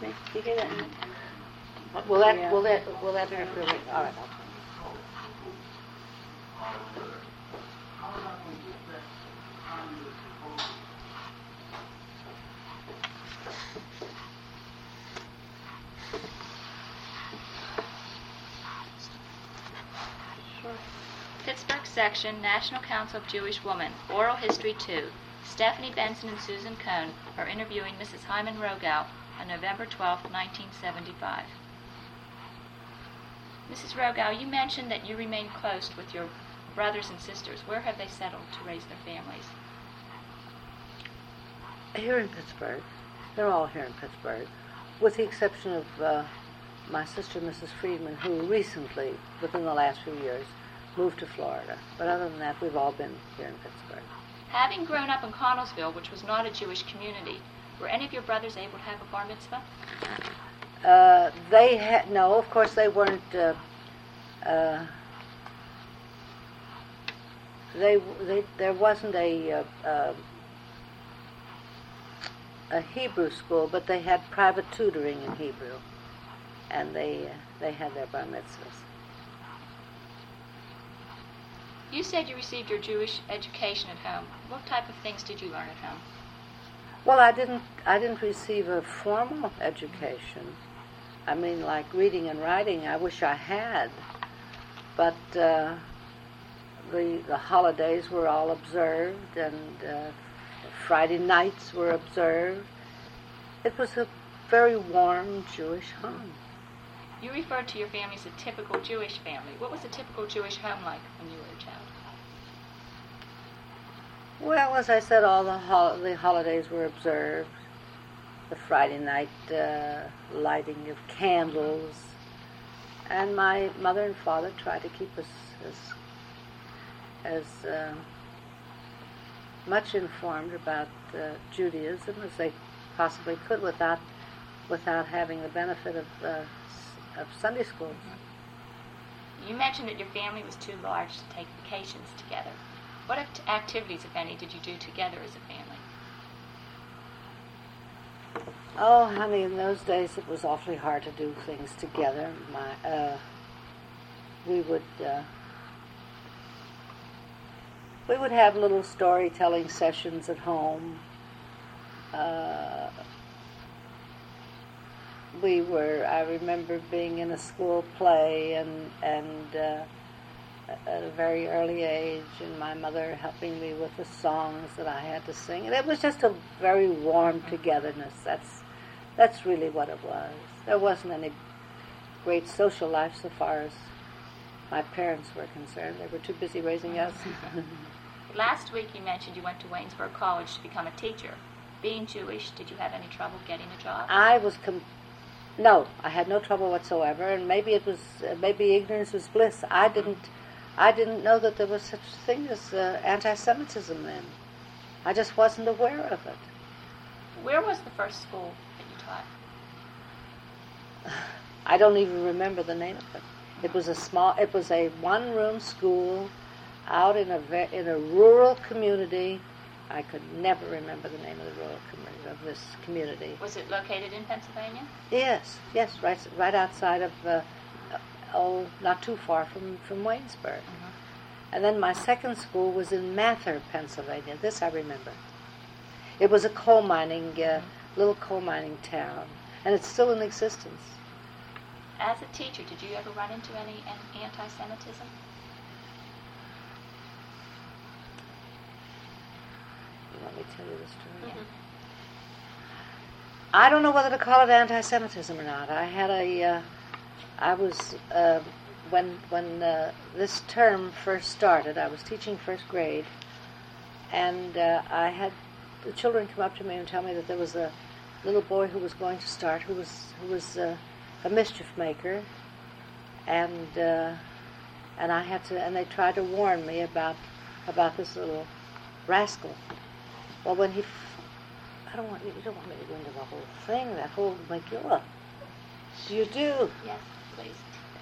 me? You hear that? Will that interfere with? All right. Pittsburgh Section, National Council of Jewish Women, Oral History 2. Stephanie Benson and Susan Cohn are interviewing Mrs. Hyman Rogow on November 12, 1975. Mrs. Rogow, you mentioned that you remain close with your brothers and sisters. Where have they settled to raise their families? Here in Pittsburgh. They're all here in Pittsburgh, with the exception of my sister, Mrs. Friedman, who recently, within the last few years, moved to Florida. But other than that, we've all been here in Pittsburgh. Having grown up in Connellsville, which was not a Jewish community, were any of your brothers able to have a bar mitzvah? They had no. Of course, they weren't. There wasn't a Hebrew school, but they had private tutoring in Hebrew, and they had their bar mitzvahs. You said you received your Jewish education at home. What type of things did you learn at home? Well, I didn't receive a formal education. I mean, like reading and writing, I wish I had. But the holidays were all observed, and Friday nights were observed. It was a very warm Jewish home. You referred to your family as a typical Jewish family. What was a typical Jewish home like when you were a child? Well, as I said, all the holidays were observed. The Friday night lighting of candles. And my mother and father tried to keep us as much informed about Judaism as they possibly could without having the benefit of Sunday schools. You mentioned that your family was too large to take vacations together. What activities, if any, did you do together as a family? Oh, honey, in those days it was awfully hard to do things together. We would have little storytelling sessions at home. I remember being in a school play and at a very early age, and my mother helping me with the songs that I had to sing. And it was just a very warm togetherness. That's really what it was. There wasn't any great social life so far as my parents were concerned. They were too busy raising us. Last week you mentioned you went to Waynesburg College to become a teacher. Being Jewish, did you have any trouble getting a job? No, I had no trouble whatsoever, and maybe ignorance was bliss. I didn't know that there was such a thing as anti-Semitism then. I just wasn't aware of it. Where was the first school that you taught? I don't even remember the name of it. It was a one-room school out in a rural community. I could never remember the name of the rural community of this community. Was it located in Pennsylvania? Yes, right outside of, not too far from Waynesburg. Mm-hmm. And then my second school was in Mather, Pennsylvania. This I remember. It was a little coal mining town, and it's still in existence. As a teacher, did you ever run into any anti-Semitism? Let me tell you the story. Mm-hmm. I don't know whether to call it anti-Semitism or not. When this term first started, I was teaching first grade, and I had the children come up to me and tell me that there was a little boy who was going to start, who was a mischief maker, and they tried to warn me about this little rascal. Well, you don't want me to go into the whole thing, that whole Megillah. Do you do? Yes, please.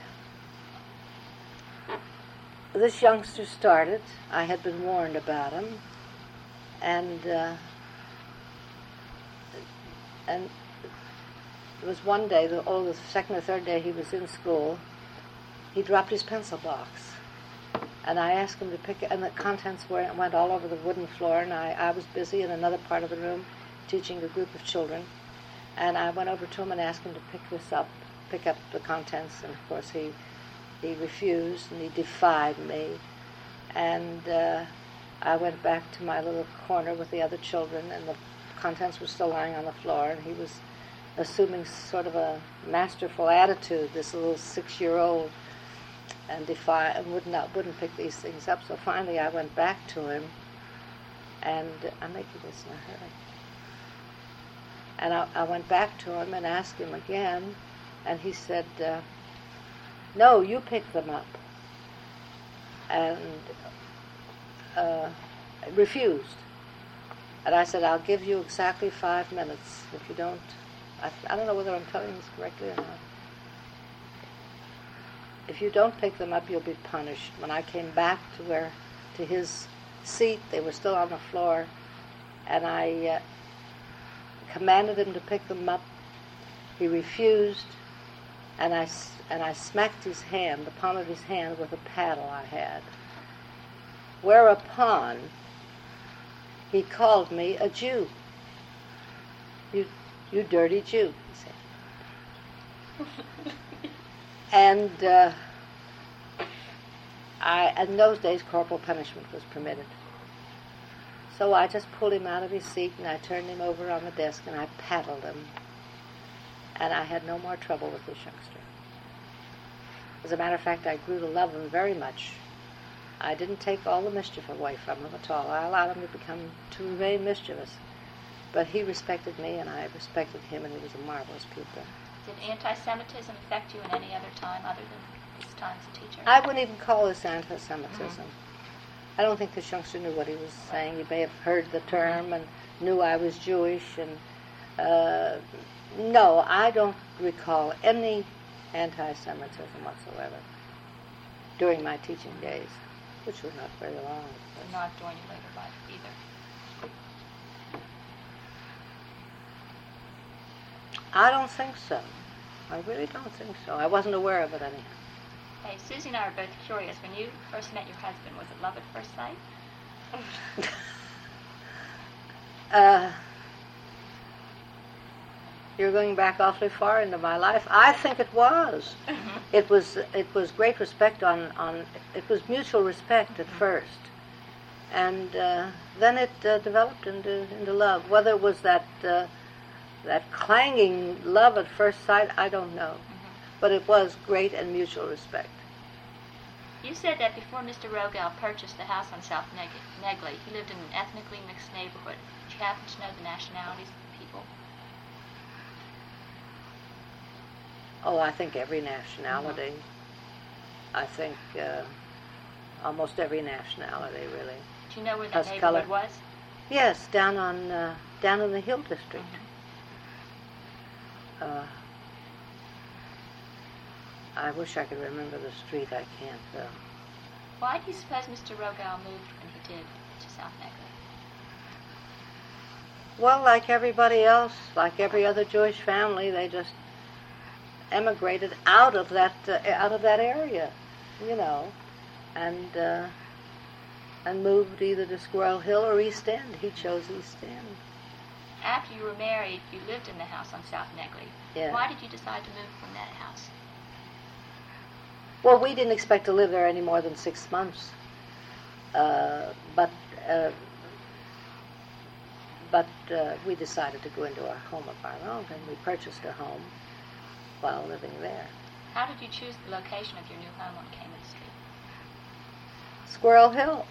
This youngster started. I had been warned about him, and it was one day, the second or third day he was in school, he dropped his pencil box. And I asked him to pick it, and the contents went all over the wooden floor, and I was busy in another part of the room teaching a group of children. And I went over to him and asked him to pick up the contents, and of course he refused, and he defied me. And I went back to my little corner with the other children, and the contents were still lying on the floor, and he was assuming sort of a masterful attitude, this little 6-year-old, and wouldn't pick these things up. So finally I went back to him, and I'm making this in a hurry. And I went back to him and asked him again, and he said, no, you pick them up. And refused. And I said, I'll give you exactly 5 minutes. If you don't, I don't know whether I'm telling this correctly or not. If you don't pick them up, you'll be punished. When I came back to his seat, they were still on the floor, and I commanded him to pick them up. He refused, and I smacked his hand, the palm of his hand, with a paddle I had. Whereupon he called me a Jew. You dirty Jew, he said. And in those days, corporal punishment was permitted. So I just pulled him out of his seat, and I turned him over on the desk, and I paddled him. And I had no more trouble with this youngster. As a matter of fact, I grew to love him very much. I didn't take all the mischief away from him at all. I allowed him to remain mischievous. But he respected me, and I respected him, and he was a marvelous pupil. Did anti-Semitism affect you in any other time other than this time as a teacher? I wouldn't even call this anti-Semitism. Mm-hmm. I don't think this youngster knew what he was saying. He may have heard the term and knew I was Jewish. And no, I don't recall any anti-Semitism whatsoever during my teaching days, which were not very long. But not during your later life either. I don't think so. I really don't think so. I wasn't aware of it anyhow. Hey, Susie and I are both curious. When you first met your husband, was it love at first sight? You're going back awfully far into my life. I think it was. Mm-hmm. It was great respect it was mutual respect at first. And then it developed into love. Whether it was that clanging love at first sight, I don't know. Mm-hmm. But it was great and mutual respect. You said that before Mr. Rogel purchased the house on South Negley, he lived in an ethnically mixed neighborhood. Did you happen to know the nationalities of the people? Oh, I think every nationality. Mm-hmm. I think almost every nationality, really. Do you know where that neighborhood was? Yes, down in the Hill District. Mm-hmm. I wish I could remember the street. I can't, though. Why do you suppose Mr. Rogel moved when he did to South Negley? Well, like everybody else, like every other Jewish family, they just emigrated out of that area, you know, and moved either to Squirrel Hill or East End. He chose East End. After you were married, you lived in the house on South Negley. Yeah. Why did you decide to move from that house? Well, we didn't expect to live there any more than 6 months, but we decided to go into a home of our own, and we purchased a home while living there. How did you choose the location of your new home on Cayman Street? Squirrel Hill.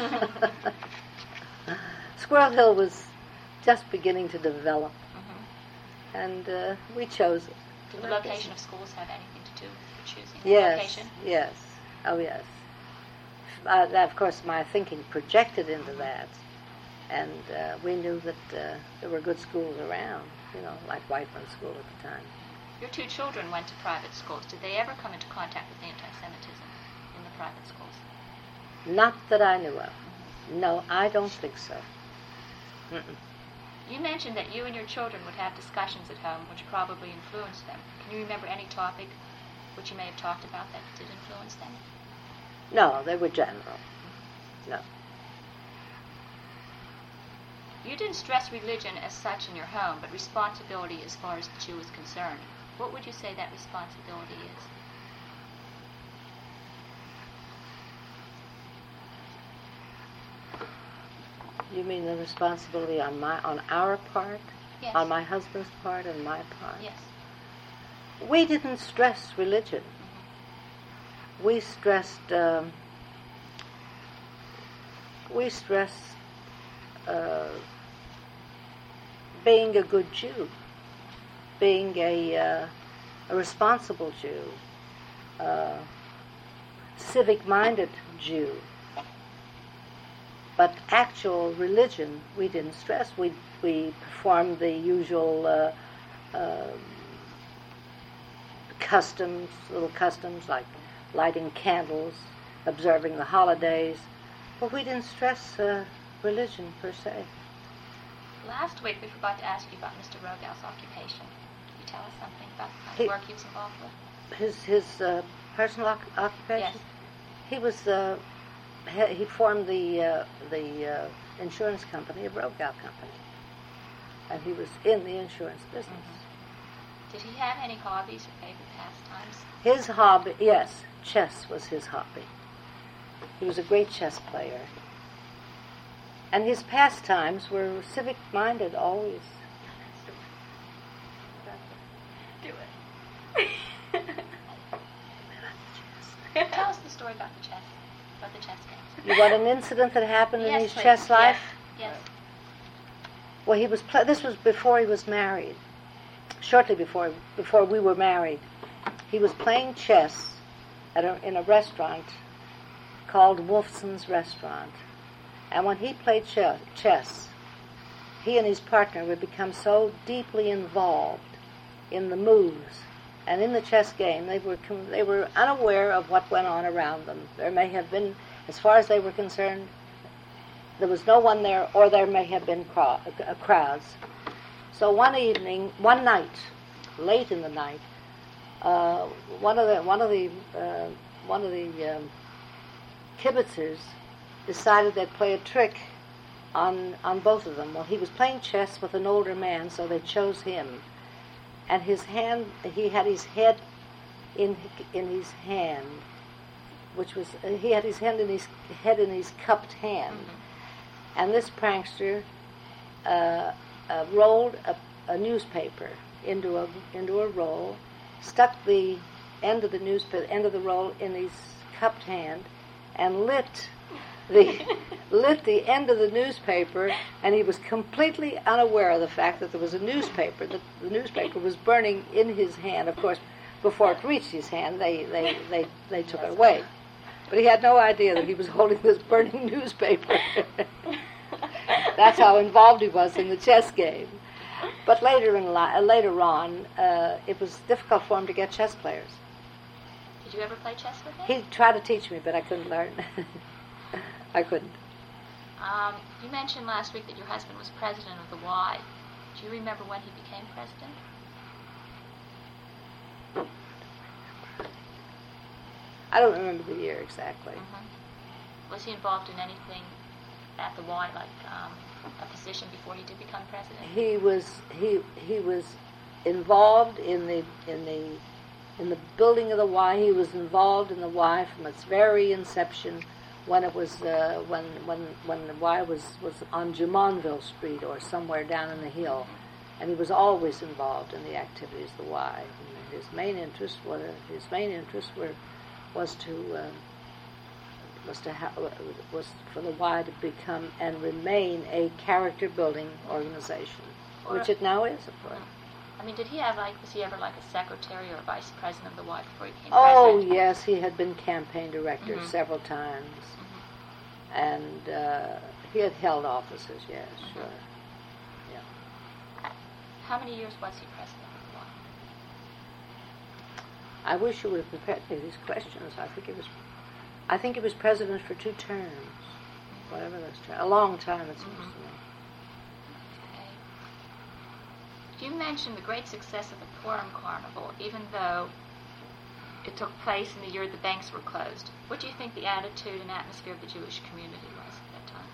Squirrel Hill was just beginning to develop, mm-hmm. and we chose it. Did the location of schools have anything to do with choosing the location? Yes, oh yes. Of course, my thinking projected into that, and we knew that there were good schools around, you know, like Whiteman School at the time. Your 2 children went to private schools. Did they ever come into contact with anti-Semitism in the private schools? Not that I knew of. No, I don't think so. Mm-mm. You mentioned that you and your children would have discussions at home which probably influenced them. Can you remember any topic which you may have talked about that did influence them? No, they were general. No. You didn't stress religion as such in your home, but responsibility as far as the Jew is concerned. What would you say that responsibility is? You mean the responsibility on our part? Yes. On my husband's part and my part? Yes. We didn't stress religion. We stressed being a good Jew, being a responsible Jew, civic-minded Jew. But actual religion, we didn't stress. We performed the usual customs, little customs like lighting candles, observing the holidays, but we didn't stress religion per se. Last week we forgot to ask you about Mr. Rogow's occupation. Can you tell us something about the kind of work he was involved with? His personal occupation? Yes. He was he formed the insurance company, a Rogow company, and he was in the insurance business. Mm-hmm. Did he have any hobbies or favorite pastimes? His hobby, yes, chess was his hobby. He was a great chess player. And his pastimes were civic-minded always. Do it. Tell us the story about the chess games. You want an incident that happened in his please. chess life? Yes. Well, this was before he was married. Shortly before we were married. He was playing chess in a restaurant called Wolfson's Restaurant. And when he played chess, he and his partner would become so deeply involved in the moves and in the chess game, they were unaware of what went on around them. There may have been, as far as they were concerned, there was no one there, or there may have been crowds. So one night, late in the night, one of the kibitzers decided they'd play a trick on both of them. Well, he was playing chess with an older man, so they chose him. And he had his head in his hand, he had his head in his cupped hand. Mm-hmm. And this prankster rolled a newspaper into a roll, stuck the end of the roll in his cupped hand, and lit the end of the newspaper, and he was completely unaware of the fact that there was a newspaper, that the newspaper was burning in his hand. Of course, before it reached his hand, they took it away. But he had no idea that he was holding this burning newspaper. That's how involved he was in the chess game. But later on, it was difficult for him to get chess players. Did you ever play chess with him? He tried to teach me, but I couldn't learn. I couldn't. You mentioned last week that your husband was president of the Y. Do you remember when he became president? I don't remember the year exactly. Mm-hmm. Was he involved in anything at the Y, like a position before he did become president? He was involved in the building of the Y. He was involved in the Y from its very inception, when it was when the Y was on Jumonville Street or somewhere down in the hill, and he was always involved in the activities of the Y. And his main interest was for the Y to become and remain a character-building organization, which it now is, of course. I mean, was he ever like a secretary or vice president of the Y before he became president? Oh, yes, he had been campaign director several times. And he had held offices, yes, sure. Yeah. How many years was he president of the Y? I wish you would have prepared me these questions. I think he was president for 2 terms, whatever those terms. A long time, it seems to me. Okay. You mentioned the great success of the Purim Carnival, even though it took place in the year the banks were closed. What do you think the attitude and atmosphere of the Jewish community was at that time?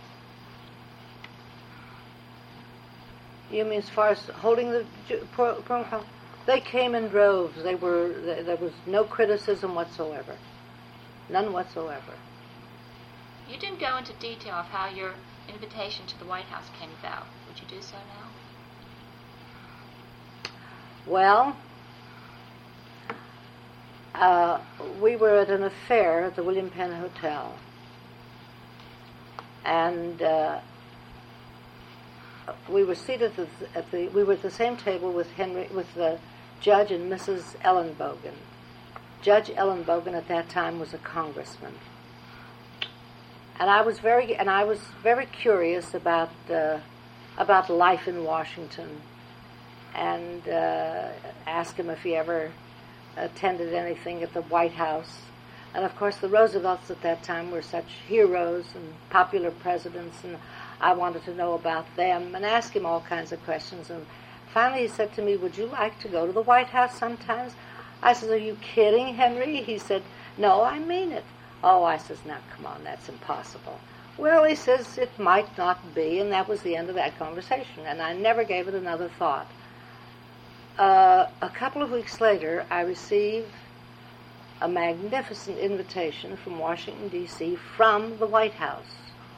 You mean as far as holding the Purim Carnival? They came in droves. There was no criticism whatsoever. None whatsoever. You didn't go into detail of how your invitation to the White House came about. Would you do so now? Well, we were at an affair at the William Penn Hotel, and we were seated we were at the same table with the Judge and Mrs. Ellenbogen. Judge Ellenbogen at that time was a congressman, and I was very curious about life in Washington, and asked him if he ever attended anything at the White House. And of course the Roosevelts at that time were such heroes and popular presidents, and I wanted to know about them and ask him all kinds of questions. And finally he said to me, "Would you like to go to the White House sometimes?" I said, "Are you kidding, Henry?" He said, "No, I mean it." "Oh," I says, "now come on, that's impossible." "Well," he says, "it might not be," and that was the end of that conversation, and I never gave it another thought. A couple of weeks later, I received a magnificent invitation from Washington, D.C., from the White House.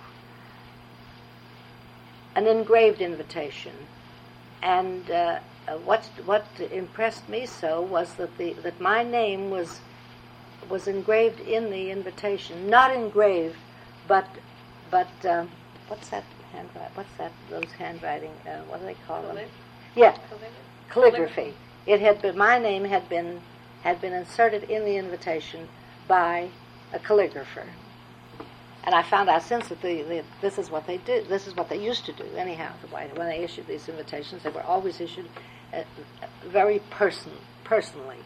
An engraved invitation. And what impressed me so was that my name was engraved in the invitation. Not engraved, but what's that handwriting? What's that? Those handwriting? What do they call them? Yeah. Calligraphy. It had been, my name had been inserted in the invitation by a calligrapher, and I found out since that this is what they did. This is what they used to do. Anyhow, when they issued these invitations, they were always issued very personally.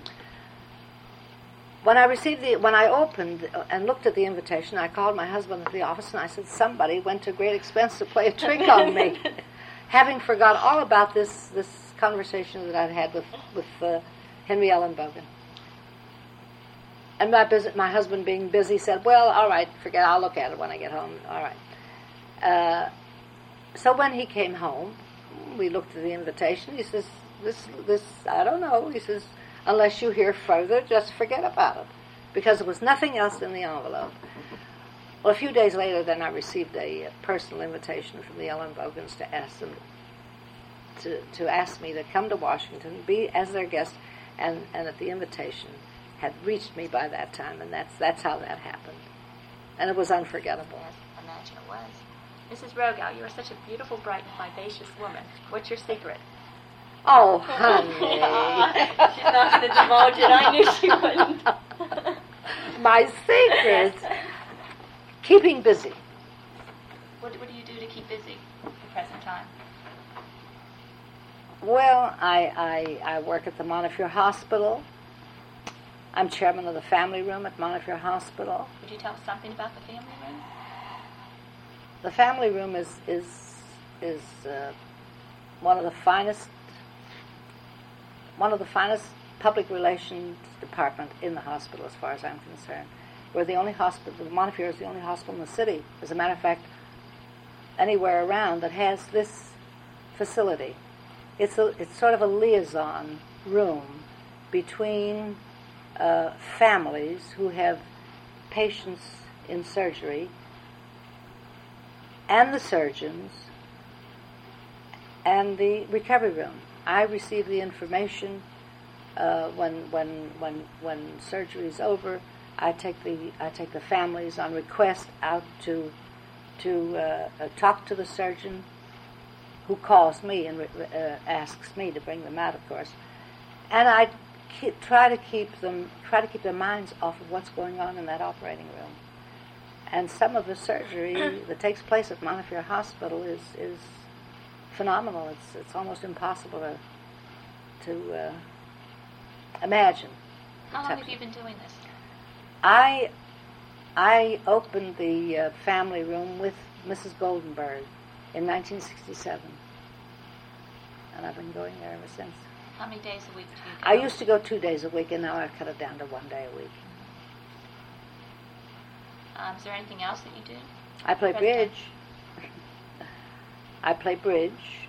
When I opened and looked at the invitation, I called my husband at the office and I said, "Somebody went to great expense to play a trick on me," having forgot all about this conversation that I'd had with Henry Ellenbogen. And my husband, being busy, said, "Well, all right, forget. I'll look at it when I get home." All right. So when he came home, we looked at the invitation. He says, "This, I don't know." He says, "Unless you hear further, just forget about it," because there was nothing else in the envelope. Well, a few days later, then I received a personal invitation from the Ellenbogens to ask them to ask me to come to Washington, be as their guest, and that the invitation had reached me by that time, and that's how that happened. And it was unforgettable. Yes, I imagine it was. Mrs. Rogow, you are such a beautiful, bright, and vivacious woman. What's your secret? Oh, honey. She's not going to divulge it. I knew she wouldn't. My secret? Keeping busy. What do you do to keep busy at the present time? Well, I work at the Montefiore Hospital. I'm chairman of the family room at Montefiore Hospital. Would you tell us something about the family room? The family room is one of the finest public relations department in the hospital, as far as I'm concerned. We're the only hospital. The Montefiore is the only hospital in the city, as a matter of fact, anywhere around that has this facility. It's sort of a liaison room between families who have patients in surgery and the surgeons and the recovery room. I receive the information when surgery is over. I take the families on request out to talk to the surgeon, who calls me and asks me to bring them out, of course. And I try to keep their minds off of what's going on in that operating room. And some of the surgery that takes place at Montefiore Hospital is phenomenal. It's almost impossible to imagine. How long have you been doing this? I opened the family room with Mrs. Goldenberg in 1967. and I've been going there ever since. How many days a week do you go? I used to go 2 days a week, and now I've cut it down to 1 day a week. Is there anything else that you do? I play bridge. I play bridge.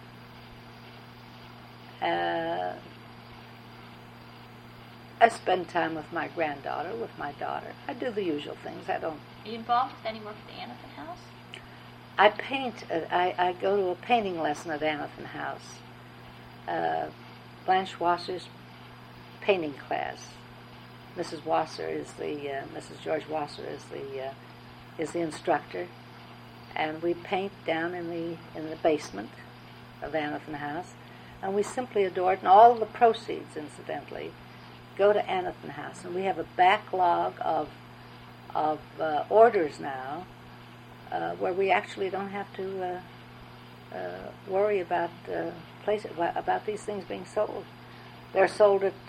I spend time with my granddaughter, with my daughter. I do the usual things. I don't. Are you involved with any work at the Anathan House? I paint. I go to a painting lesson at Anathan House. Blanche Wasser's painting class. Mrs. Wasser is Mrs. George Wasser is the instructor, and we paint down in the basement of Anathan House, and we simply adore it. And all the proceeds, incidentally, go to Anathan House, and we have a backlog of orders now, where we actually don't have to worry about about these things being sold. They're sold at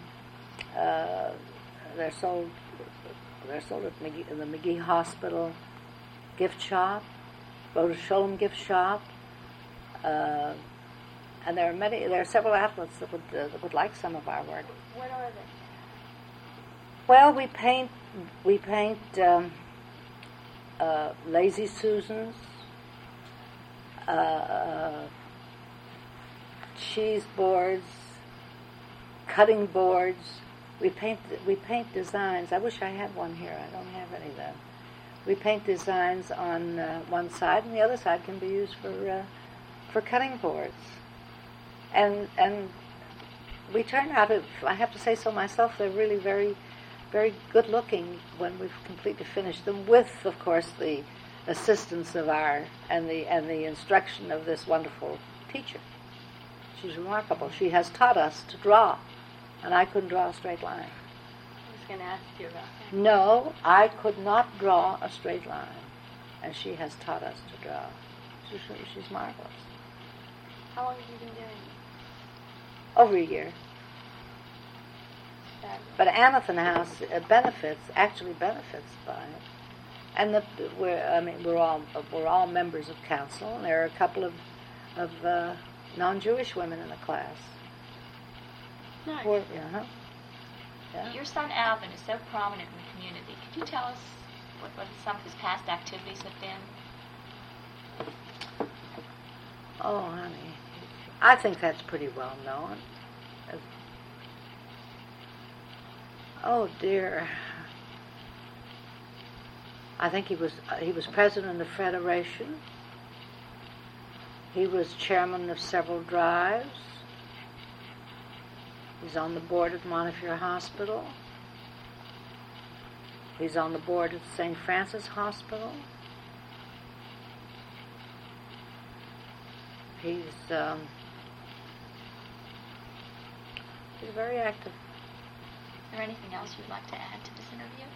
they're sold at the McGee Hospital gift shop, Rhoda Sholem gift shop, and there are several outlets that would like some of our work. What are they? Well, we paint Lazy Susans, cheese boards, cutting boards. We paint designs. I wish I had one here. I don't have any though. We paint designs on one side, and the other side can be used for cutting boards. And we turn out, if I have to say so myself, they're really very, very good looking when we've completely finished them. With, of course, the assistance of and the instruction of this wonderful teacher. She's remarkable. She has taught us to draw, and I couldn't draw a straight line. I was going to ask you about that. No, I could not draw a straight line, and she has taught us to draw. She's marvelous. How long have you been doing it? Over a year. But Anathan House actually benefits by it, and we're all members of council, and there are a couple of non-Jewish women in the class. Nice. Yeah. Your son Alvin is so prominent in the community. Could you tell us what some of his past activities have been? Oh, honey, I think that's pretty well known. Oh dear. I think he was president of the Federation. He was chairman of several drives. He's on the board at Montefiore Hospital. He's on the board at St. Francis Hospital. He's very active. Is there anything else you'd like to add to this interview?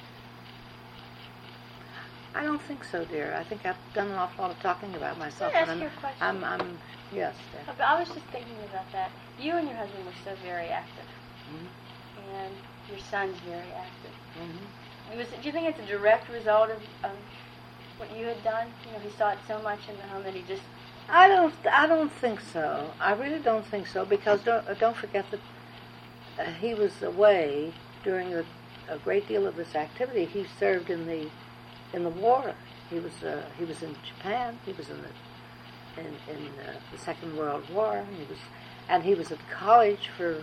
I don't think so, dear. I think I've done an awful lot of talking about myself. Can I ask you a question? Yes, dear. I was just thinking about that. You and your husband were so very active, and your son's very active. Do you think it's a direct result of what you had done? You know, he saw it so much in the home that he just... I don't think so. I really don't think so, because don't forget that he was away during a great deal of this activity. He served in the war. He was in Japan. He was in the Second World War. He was at college for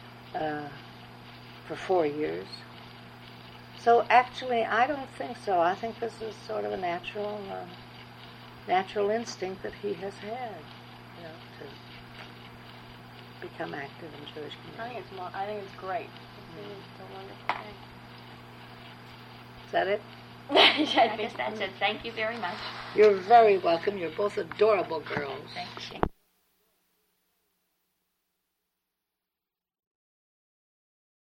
4 years. So actually, I don't think so. I think this is sort of a natural instinct that he has had, to become active in Jewish community. I think it's great. It's a wonderful thing. Is that it? I guess that's it. Thank you very much. You're very welcome. You're both adorable girls. Thank you.